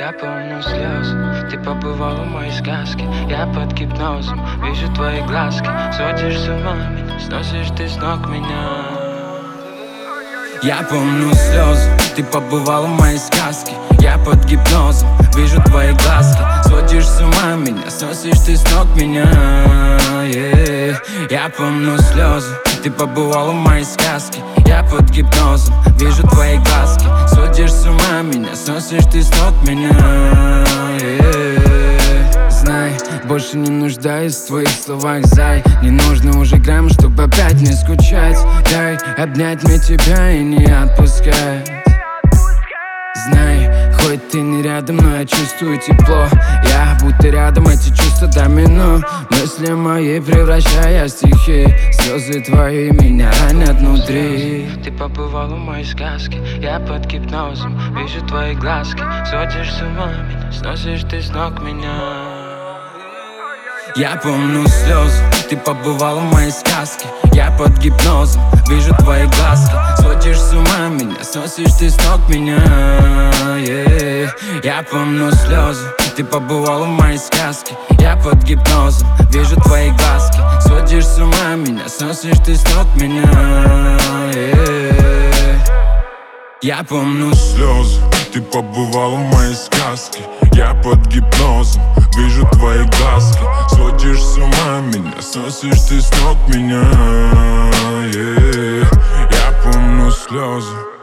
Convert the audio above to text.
Я помню слезы, ты побывала в моей сказке. Я под гипнозом, вижу твои глазки. Сводишь с ума меня, сносишь ты с ног меня. Я помню слезы, ты побывала в моей сказке. Я под гипнозом, вижу твои глазки. Сводишь с ума меня, сносишь ты с ног меня. Я помню слезы, ты побывала в моей сказке. Я под гипнозом, вижу твои глазки. Сводишь с ума меня, сносишь ты с ног меня. Знай, больше не нуждаюсь в твоих словах, зай. Не нужно уже грамм, чтобы опять не скучать. Дай обнять мне тебя и не отпускать. Знай, хоть ты не рядом, но я чувствую тепло. Я будто рядом, эти чувства домино. Мысли мои превращая в стихи. Слезы твои меня ранят внутри. Ты побывала в моей сказке. Я под гипнозом, вижу твои глазки. Сводишь с ума меня, сносишь ты с ног меня. Я помню слезы, ты побывала в моей сказке. Я под гипнозом, вижу твои глазки. Сводишь с ума меня, сносишь ты с ног меня. Я помню слезы, ты побывала в моей сказке. Я под гипнозом, вижу твои глазки. Сводишь с ума меня, сносишь ты с ног меня. Я помню слезы, ты побывала в моей сказке. Я под гипнозом, вижу твои глазки. Сводишь с ума меня, сносишь ты с ног меня. Я помню слезы.